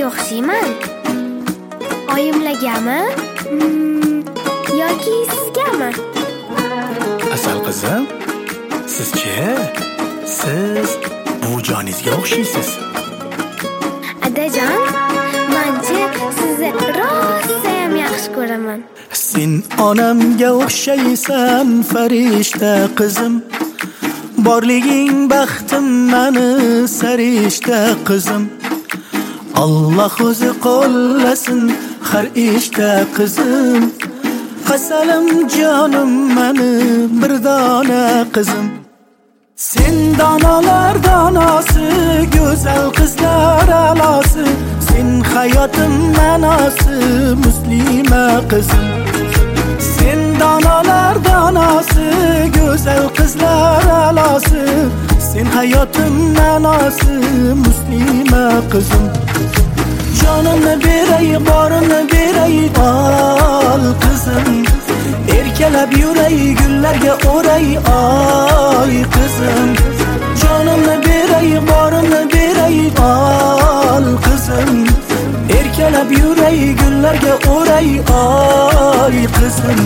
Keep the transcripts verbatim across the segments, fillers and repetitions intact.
kimga o'xshayman? Oyimlargami? Hmm, yoki sizgami? Asal qizim, sizchi? Siz buvijonizga o'xshaysiz. Adajon, mencha sizni rosa ham yaxshi ko'raman. Sen onamga o'xshaysan, farishta qizim. Borliging baxtim meni sarishta qizim. Alloh o'zi qo'llasin har ishda qizim. Qasalim jonim meni bir dona qizim. Sen donalar donasi, go'zal qizlar alosi. Sen hayotim ma'nosi, muslima qizim. Sen donalar donasi, go'zal qizlar alosi. Sen hayotim ma'nosi, muslima qizim. Jonimni beray, borimni beray, ol qizim. Erkalab yuray, gullarga o'ray, oy qizim. Jonimni beray, borimni beray, ol qizim. Erkalab yuray, gullarga o'ray, oy qizim.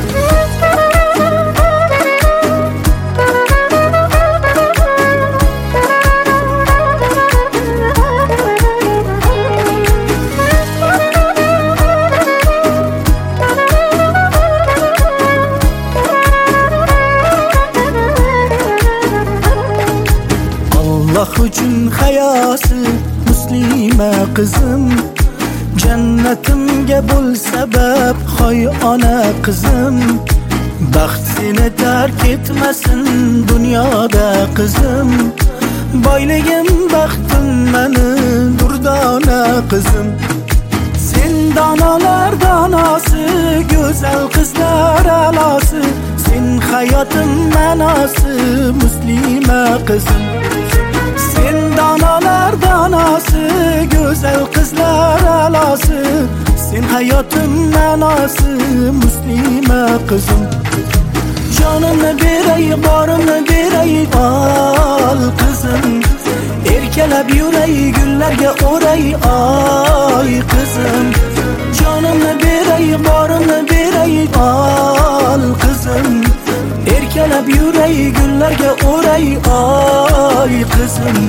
Allah uchun hayosi, muslima qizim. Jannatimga bo'l sabab, hoy ona qizim. Baxt seni tark etmasin dunyoda qizim. Boyligim baxtim meni durdona qizim. Sen donalar donasi, go'zal qizlar alosi. Sen hayotim ma'nosi, muslima qizim. Sen donalar donasi, go'zal qizlar alosi. Sen hayotim ma'nosi, muslima qizim. Jonimni beray, borimni beray, ol qizim. Erkalab yuray, gullarga o'ray, oy qizim. Jonimni beray, borimni beray, ol qizim. Erkalab yuray, gullarga o'ray, oy qizim.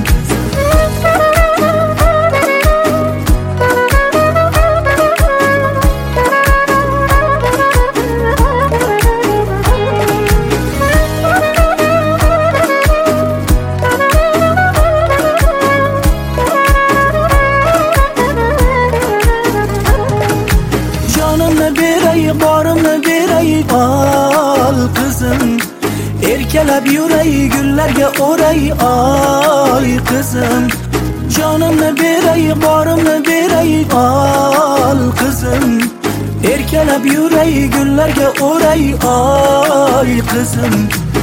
Jonimni beray, borimni beray, ol qizim. Erkalab yuray, gullarga o'ray, oy qizim. Jonimni beray, borimni beray, ol qizim. Erkalab yuray, gullarga o'ray, oy qizim.